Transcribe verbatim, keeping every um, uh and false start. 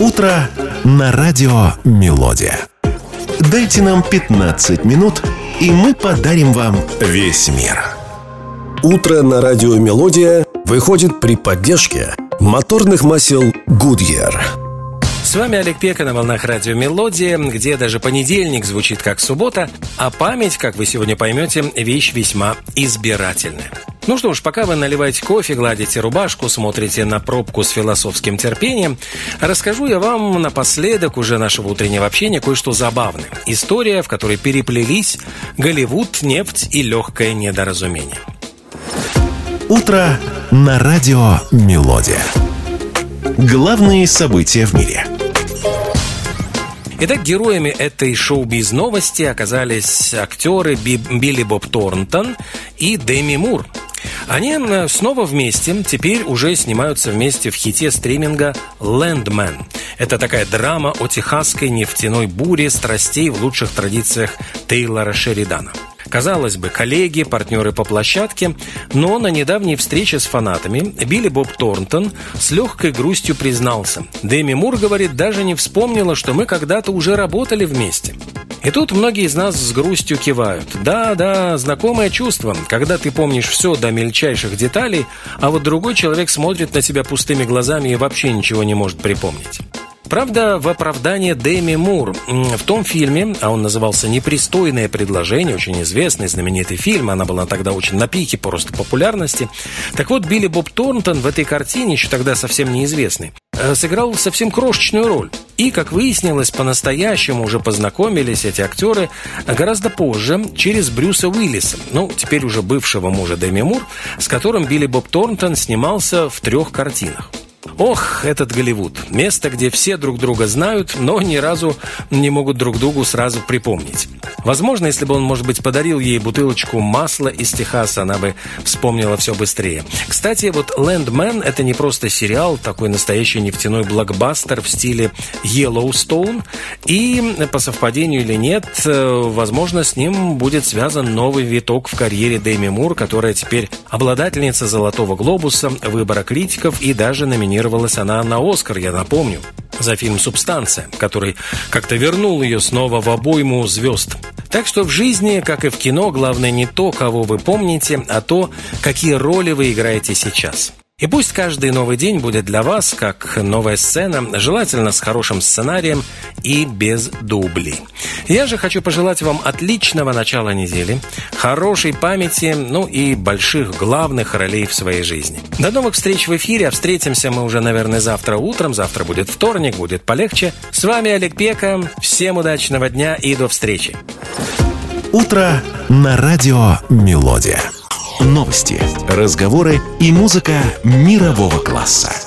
Утро на радио «Мелодия». Дайте нам пятнадцать минут, и мы подарим вам весь мир. Утро на радио «Мелодия» выходит при поддержке моторных масел Goodyear. С вами Олег Пека на волнах радио «Мелодия», где даже понедельник звучит как суббота, а память, как вы сегодня поймете, вещь весьма избирательная. Ну что ж, пока вы наливаете кофе, гладите рубашку, смотрите на пробку с философским терпением, расскажу я вам напоследок уже нашего утреннего общения кое-что забавное. История, в которой переплелись Голливуд, нефть и легкое недоразумение. Утро на радио «Мелодия». Главные события в мире. Итак, героями этой шоу-биз-новости оказались актеры Би- Билли Боб Торнтон и Деми Мур. Они снова вместе, теперь уже снимаются вместе в хите стриминга «Landman». Это такая драма о техасской нефтяной буре страстей в лучших традициях Тейлора Шеридана. Казалось бы, коллеги, партнеры по площадке, но на недавней встрече с фанатами Билли Боб Торнтон с легкой грустью признался: «Деми Мур, говорит, даже не вспомнила, что мы когда-то уже работали вместе». И тут многие из нас с грустью кивают. Да, да, знакомое чувство, когда ты помнишь все до мельчайших деталей, а вот другой человек смотрит на тебя пустыми глазами и вообще ничего не может припомнить. Правда, в оправдание Деми Мур в том фильме, а он назывался «Непристойное предложение», очень известный, знаменитый фильм, она была тогда очень на пике просто популярности. Так вот, Билли Боб Торнтон в этой картине, еще тогда совсем неизвестный, сыграл совсем крошечную роль. И, как выяснилось, по-настоящему уже познакомились эти актеры гораздо позже через Брюса Уиллиса, ну, теперь уже бывшего мужа Деми Мур, с которым Билли Боб Торнтон снимался в трех картинах. Ох, этот Голливуд. Место, где все друг друга знают, но ни разу не могут друг другу сразу припомнить. Возможно, если бы он, может быть, подарил ей бутылочку масла из Техаса, она бы вспомнила все быстрее. Кстати, вот «Landman» — это не просто сериал, такой настоящий нефтяной блокбастер в стиле Yellowstone. И, по совпадению или нет, возможно, с ним будет связан новый виток в карьере Деми Мур, которая теперь обладательница «Золотого глобуса», выбора критиков, и даже номинировалась она на «Оскар», я напомню, за фильм «Субстанция», который как-то вернул ее снова в обойму звезд. Так что в жизни, как и в кино, главное не то, кого вы помните, а то, какие роли вы играете сейчас. И пусть каждый новый день будет для вас как новая сцена, желательно с хорошим сценарием и без дублей. Я же хочу пожелать вам отличного начала недели, хорошей памяти, ну и больших главных ролей в своей жизни. До новых встреч в эфире, а встретимся мы уже, наверное, завтра утром. Завтра будет вторник, будет полегче. С вами Олег Пека. Всем удачного дня и до встречи. Утро на радио «Мелодия». Новости, разговоры и музыка мирового класса.